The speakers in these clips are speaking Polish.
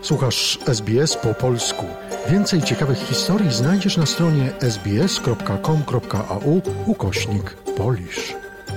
Słuchasz SBS po polsku. Więcej ciekawych historii znajdziesz na stronie sbs.com.au/Polish.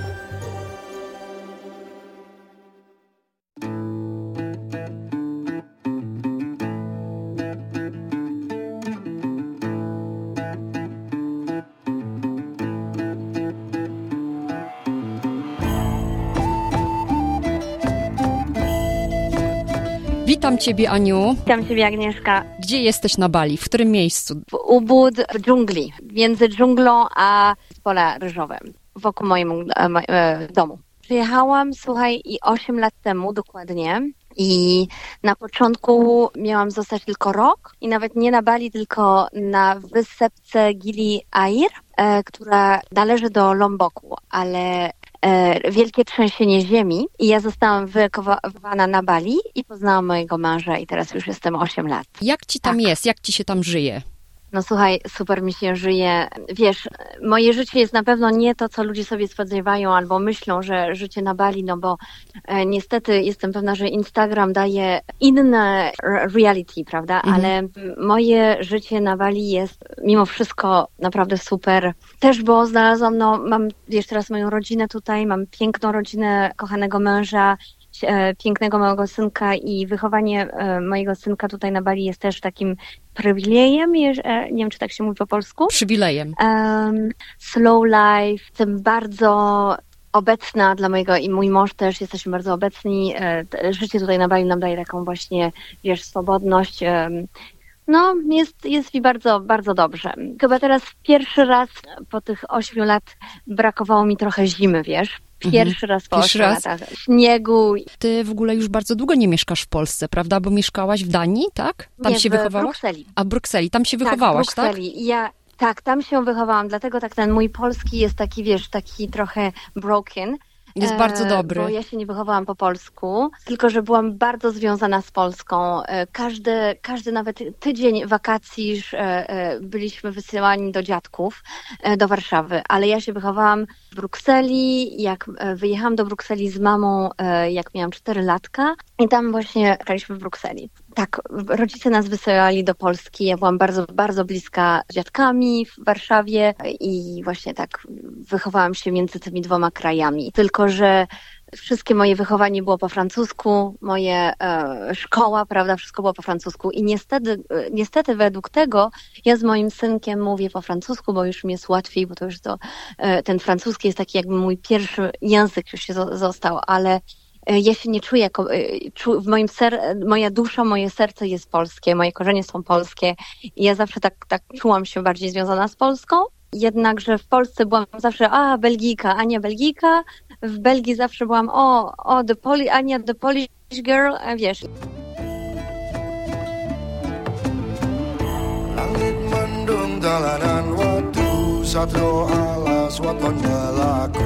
Witam Ciebie, Aniu. Witam Ciebie, Agnieszka. Gdzie jesteś na Bali? W którym miejscu? W Ubud, w dżungli, między dżunglą a pola ryżowym, wokół mojego domu. Przyjechałam, słuchaj, 8 lat temu dokładnie i na początku miałam zostać tylko rok i nawet nie na Bali, tylko na wysepce Gili Air, która należy do Lomboku, ale wielkie trzęsienie ziemi i ja zostałam wyewakuowana na Bali i poznałam mojego męża i teraz już jestem 8 lat. Jak Ci tam jest? Jak Ci się tam żyje? No słuchaj, super mi się żyje. Wiesz, moje życie jest na pewno nie to, co ludzie sobie spodziewają albo myślą, że życie na Bali, no bo niestety jestem pewna, że Instagram daje inne reality, prawda? Ale moje życie na Bali jest mimo wszystko naprawdę super. Też, bo znalazłam, mam, wiesz, teraz moją rodzinę tutaj, mam piękną rodzinę, kochanego męża, pięknego małego synka i wychowanie mojego synka tutaj na Bali jest też takim przywilejem, nie wiem, czy tak się mówi po polsku. Przywilejem. Slow life, jestem bardzo obecna dla mojego i mój mąż też, jesteśmy bardzo obecni. Życie tutaj na Bali nam daje taką właśnie, wiesz, swobodność. No, jest mi bardzo, bardzo dobrze. Chyba teraz pierwszy raz po tych 8 lat brakowało mi trochę zimy, wiesz? Pierwszy raz po 8 latach śniegu. Ty w ogóle już bardzo długo nie mieszkasz w Polsce, prawda? Bo mieszkałaś w Danii, tak? Tam nie, się wychowałaś? W Brukseli. A w Brukseli, tam się wychowałaś, tak? W Brukseli. Tak, tam się wychowałam, dlatego tak ten mój polski jest taki, wiesz, taki trochę broken. Jest bardzo dobry. Bo ja się nie wychowałam po polsku, tylko że byłam bardzo związana z Polską. Każdy nawet tydzień wakacji byliśmy wysyłani do dziadków, do Warszawy, ale ja się wychowałam w Brukseli, jak wyjechałam do Brukseli z mamą, jak miałam 4 latka i tam właśnie mieszkaliśmy w Brukseli. Tak, rodzice nas wysyłali do Polski, ja byłam bardzo, bardzo bliska z dziadkami w Warszawie i właśnie tak wychowałam się między tymi dwoma krajami. Tylko że wszystkie moje wychowanie było po francusku, moje szkoła, prawda, wszystko było po francusku i niestety według tego ja z moim synkiem mówię po francusku, bo już mi jest łatwiej, bo to już ten francuski jest taki jakby mój pierwszy język już się został, ale ja się nie czuję, w moja dusza, moje serce jest polskie, moje korzenie są polskie i ja zawsze tak czułam się bardziej związana z Polską. Jednakże w Polsce byłam zawsze, Belgijka, Ania Belgijka. W Belgii zawsze byłam, Ania, the Polish girl, wiesz. Langit mendung dalanan waktu satrio alas watonnya laku.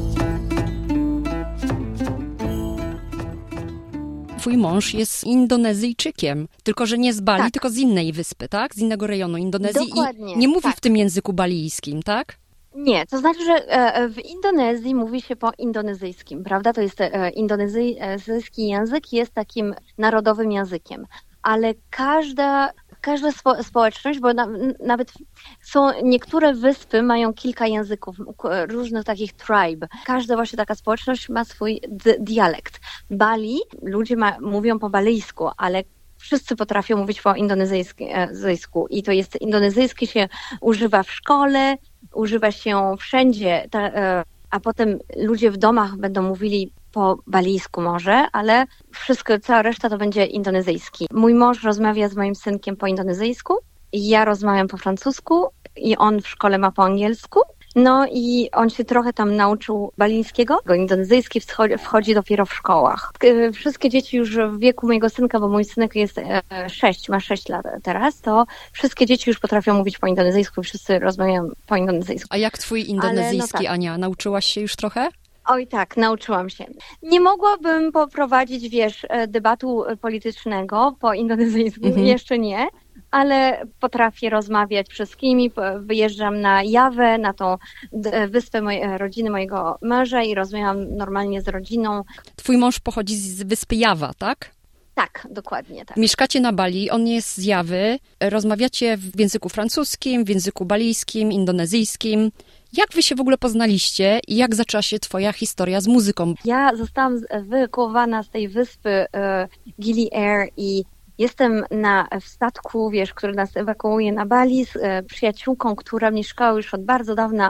Twój mąż jest Indonezyjczykiem, tylko że nie z Bali, tylko z innej wyspy, tak? Z innego rejonu Indonezji. Dokładnie, i nie mówi w tym języku balijskim, tak? Nie, to znaczy, że w Indonezji mówi się po indonezyjskim, prawda? To jest indonezyjski język, jest takim narodowym językiem, ale każda społeczność, bo nawet są niektóre wyspy mają kilka języków, różnych takich tribe. Każda właśnie taka społeczność ma swój dialekt. Bali ludzie mówią po balijsku, ale wszyscy potrafią mówić po indonezyjsku i to jest indonezyjski się używa w szkole, używa się wszędzie, a potem ludzie w domach będą mówili po balijsku może, ale cała reszta to będzie indonezyjski. Mój mąż rozmawia z moim synkiem po indonezyjsku, ja rozmawiam po francusku i on w szkole ma po angielsku. No i on się trochę tam nauczył balijskiego, indonezyjski wchodzi dopiero w szkołach. Wszystkie dzieci już w wieku mojego synka, bo mój synek jest 6, ma 6 lat teraz, to wszystkie dzieci już potrafią mówić po indonezyjsku, wszyscy rozmawiają po indonezyjsku. A jak twój indonezyjski, Ania? Nauczyłaś się już trochę? Oj tak, nauczyłam się. Nie mogłabym poprowadzić, debatu politycznego po indonezyjsku, jeszcze nie, ale potrafię rozmawiać z wszystkimi. Wyjeżdżam na Jawę, na tą wyspę rodziny mojego męża i rozmawiam normalnie z rodziną. Twój mąż pochodzi z wyspy Jawa, tak? Tak, dokładnie tak. Mieszkacie na Bali, on jest z Jawy, rozmawiacie w języku francuskim, w języku balijskim, indonezyjskim. Jak wy się w ogóle poznaliście i jak zaczęła się twoja historia z muzyką? Ja zostałam wyewakuowana z tej wyspy Gili Air i jestem w statku, który nas ewakuuje na Bali z przyjaciółką, która mieszkała już od bardzo dawna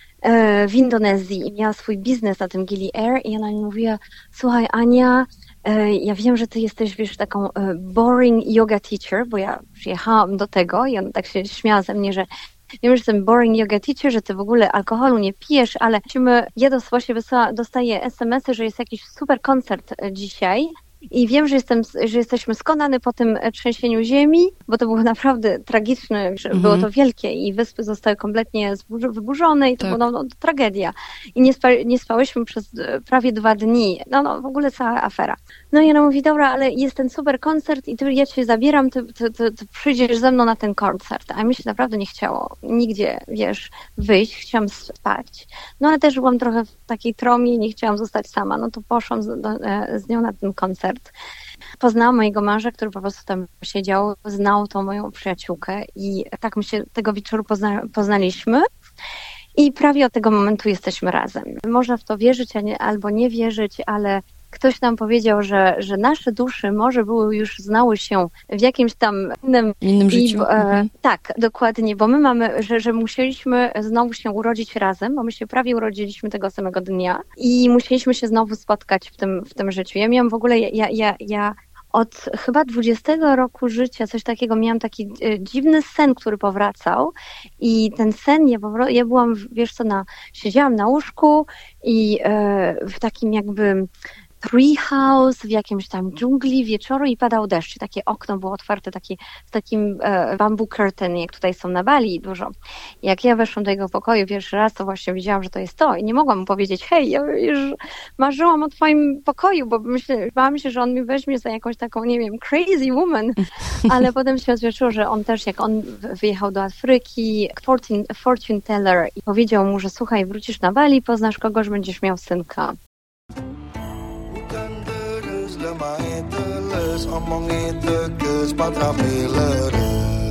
w Indonezji i miała swój biznes na tym Gili Air i ona mi mówiła, słuchaj Ania, ja wiem, że ty jesteś, taką boring yoga teacher, bo ja przyjechałam do tego i ona tak się śmiała ze mnie, że wiem, że jestem boring yoga teacher, że ty w ogóle alkoholu nie pijesz, ale ja dostaję SMS-y, że jest jakiś super koncert dzisiaj i wiem, że jesteśmy skonane po tym trzęsieniu ziemi, bo to było naprawdę tragiczne, było to wielkie i wyspy zostały kompletnie wyburzone i to była tragedia. I nie spałyśmy przez prawie 2 dni. W ogóle cała afera. No i ona mówi, dobra, ale jest ten super koncert i ja cię zabieram, ty przyjdziesz ze mną na ten koncert. A mi się naprawdę nie chciało nigdzie, wyjść, chciałam spać. No ale też byłam trochę w takiej tromie i nie chciałam zostać sama. No to poszłam z nią na ten koncert. Poznałam mojego męża, który po prostu tam siedział, znał tą moją przyjaciółkę i tak my się tego wieczoru poznaliśmy. I prawie od tego momentu jesteśmy razem. Można w to wierzyć albo nie wierzyć, ale ktoś nam powiedział, że nasze dusze może znały się w jakimś tam innym życiu. Tak, dokładnie, bo my mamy, że musieliśmy znowu się urodzić razem, bo my się prawie urodziliśmy tego samego dnia i musieliśmy się znowu spotkać w tym życiu. Ja miałam w ogóle, ja od chyba 20 roku życia, coś takiego, miałam taki dziwny sen, który powracał i ten sen, ja byłam, siedziałam na łóżku i w takim jakby treehouse, w jakimś tam dżungli wieczoru i padał deszcz. Takie okno było otwarte z takim bamboo curtain, jak tutaj są na Bali dużo. Jak ja weszłam do jego pokoju pierwszy raz, to właśnie widziałam, że to jest to i nie mogłam mu powiedzieć, hej, ja już marzyłam o twoim pokoju, bo bałam się, że on mi weźmie za jakąś taką, nie wiem, crazy woman, ale potem się odwierzyło, że on też, jak on wyjechał do Afryki, fortune teller i powiedział mu, że słuchaj, wrócisz na Bali, poznasz kogoś, będziesz miał synka. Lemah teles omongi teges patrapi leres.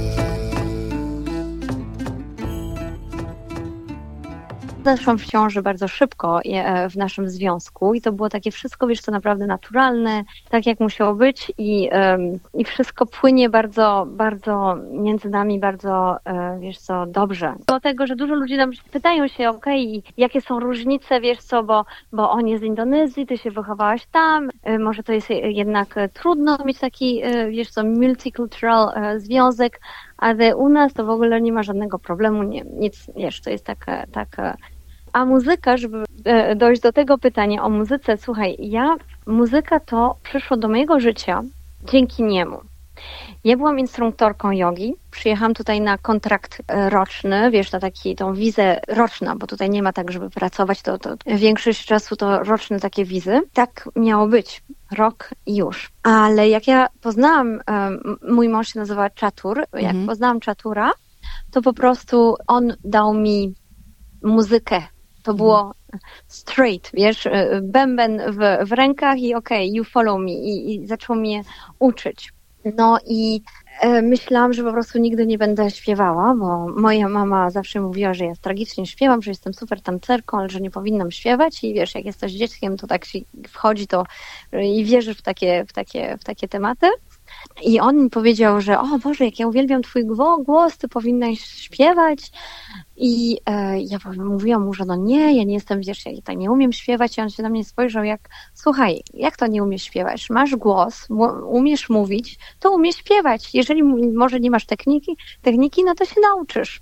Zaszłam w ciąży bardzo szybko w naszym związku i to było takie wszystko, co naprawdę naturalne, tak jak musiało być i wszystko płynie bardzo, bardzo między nami bardzo, dobrze. Dlatego, że dużo ludzi nam pytają się, jakie są różnice, bo on jest z Indonezji, ty się wychowałaś tam, może to jest jednak trudno mieć taki, multicultural związek, ale u nas to w ogóle nie ma żadnego problemu, nic, to jest taka. A muzyka, żeby dojść do tego pytania o muzyce, słuchaj, muzyka to przyszło do mojego życia dzięki niemu. Ja byłam instruktorką jogi, przyjechałam tutaj na kontrakt roczny, na tą wizę roczną, bo tutaj nie ma tak, żeby pracować, to większość czasu to roczne takie wizy. Tak miało być, rok i już. Ale jak ja poznałam, mój mąż się nazywa Chatur, jak poznałam Chatura, to po prostu on dał mi muzykę. To było straight, bęben w rękach i you follow me i zaczął mnie uczyć. No i myślałam, że po prostu nigdy nie będę śpiewała, bo moja mama zawsze mówiła, że ja tragicznie śpiewam, że jestem super tancerką, ale że nie powinnam śpiewać i jak jesteś dzieckiem, to tak się wchodzi i wierzysz w takie tematy. I on mi powiedział, że o Boże, jak ja uwielbiam twój głos, ty powinnaś śpiewać. I ja mówiłam mu, że no nie, ja nie jestem, ja tak nie umiem śpiewać. I on się na mnie spojrzał słuchaj, jak to nie umiesz śpiewać? Masz głos, umiesz mówić, to umiesz śpiewać. Jeżeli może nie masz techniki, no to się nauczysz.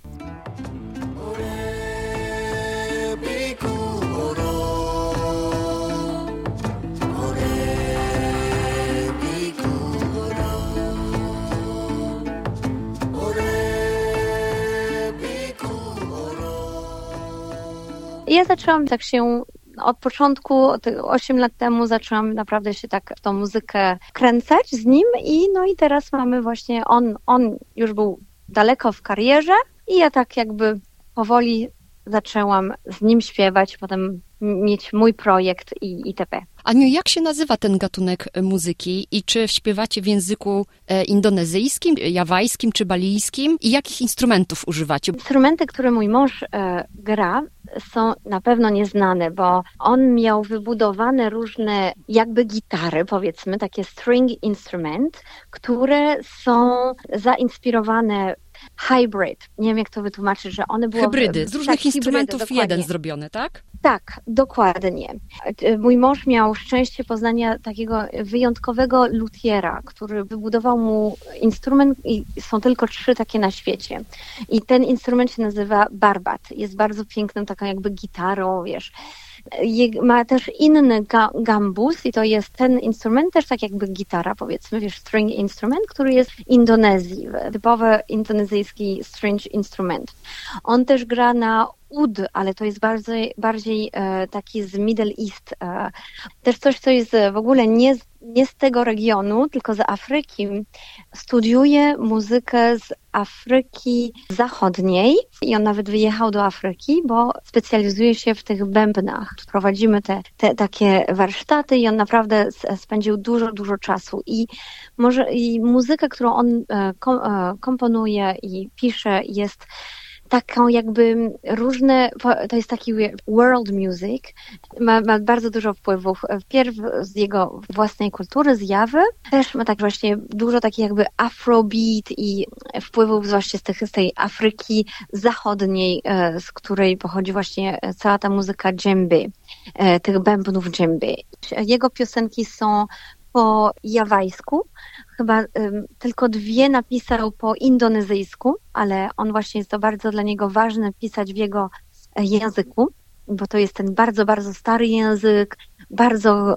Ja zaczęłam tak się od początku, 8 lat temu zaczęłam naprawdę się tak w tą muzykę kręcać z nim i teraz mamy właśnie, on już był daleko w karierze i ja tak jakby powoli zaczęłam z nim śpiewać, potem mieć mój projekt i itp. Aniu, jak się nazywa ten gatunek muzyki i czy śpiewacie w języku indonezyjskim, jawajskim czy balijskim i jakich instrumentów używacie? Instrumenty, które mój mąż gra, są na pewno nieznane, bo on miał wybudowane różne jakby gitary, powiedzmy, takie string instrument, które są zainspirowane hybrid. Nie wiem, jak to wytłumaczyć, że one były... Hybrydy, z różnych instrumentów hybrydy, jeden zrobiony, tak? Tak, dokładnie. Mój mąż miał szczęście poznania takiego wyjątkowego luthiera, który wybudował mu instrument i są tylko 3 takie na świecie. I ten instrument się nazywa barbat. Jest bardzo piękną taką jakby gitarą, wiesz. Ma też inny gambus i to jest ten instrument też tak jakby gitara, powiedzmy, wiesz, string instrument, który jest w Indonezji, typowy indonezyjski string instrument. On też gra na ud, ale to jest bardziej taki z Middle East. Też coś, co jest w ogóle nie z tego regionu, tylko z Afryki. Studiuje muzykę z Afryki Zachodniej i on nawet wyjechał do Afryki, bo specjalizuje się w tych bębnach. Prowadzimy te takie warsztaty i on naprawdę spędził dużo czasu. I muzyka, którą on komponuje i pisze, jest taką jakby to jest taki world music, ma bardzo dużo wpływów, wpierw z jego własnej kultury, z Jawy, też ma tak właśnie dużo takich jakby afrobeat i wpływów właśnie z tej Afryki Zachodniej, z której pochodzi właśnie cała ta muzyka dżemby, tych bębnów dżemby. Jego piosenki są po jawajsku, chyba tylko 2 napisał po indonezyjsku, ale on właśnie jest to bardzo dla niego ważne pisać w jego języku, bo to jest ten bardzo stary język, bardzo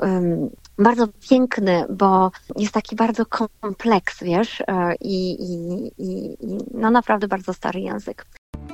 piękny, bo jest taki bardzo kompleks, wiesz, i no naprawdę bardzo stary język.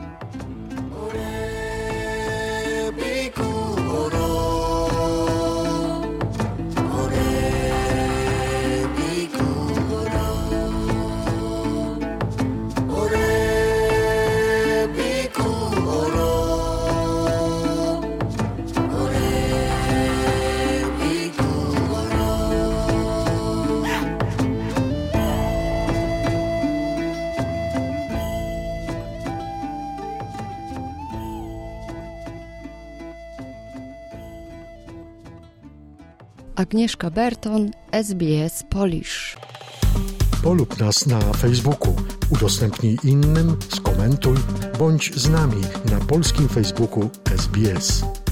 Agnieszka Berton, SBS Polish. Polub nas na Facebooku, udostępnij innym, skomentuj, bądź z nami na polskim Facebooku SBS.